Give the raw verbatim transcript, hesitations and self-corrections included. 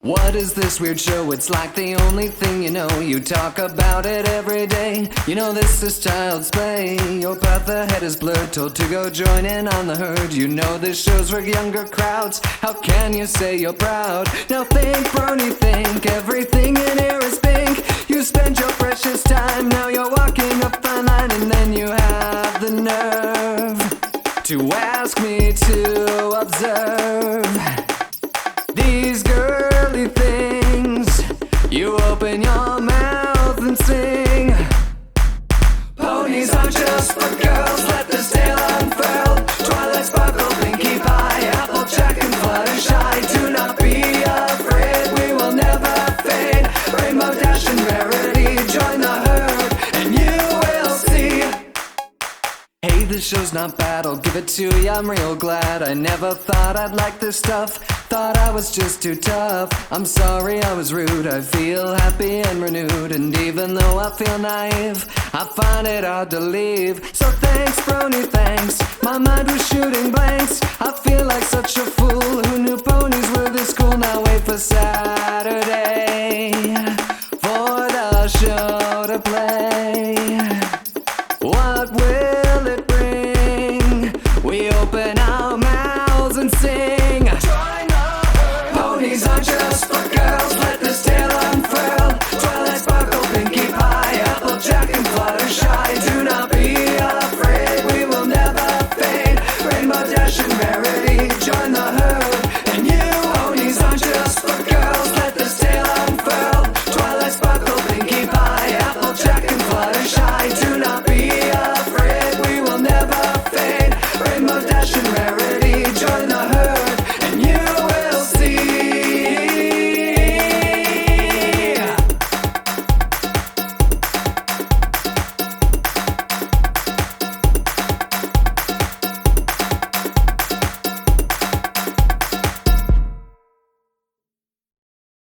What is this weird show? It's like the only thing you know. You talk about it every day. You know this is child's play. Your path ahead is blurred, told to go join in on the herd. You know this show's for younger crowds. How can you say you're proud? Now think, brony, think. Everything in here is pink. You spend your precious time. Now you're walking up the line, and then you have the nerve to ask me to observe these girly things. You open your mouth and sing. Ponies aren't just for girls, let this tale unfurl. Twilight sparkle, pinkie pie, applejack and fluttershy. Do not be afraid, we will never fade. Rainbow dash and rarity, join the herd and you will see. Hey, this show's not bad, I'll give it to ya, I'm real glad. I never thought I'd like this stuff, thought I was just too tough. I'm sorry I was rude, I feel happy and renewed. And even though I feel naive, I find it hard to leave. So thanks, brony, thanks, my mind was shooting blanks. I feel like such a fool, who knew ponies were this cool. Now wait for Saturday, for the show to play. What will it bring? We open our mouths and sing. Ponies aren't just for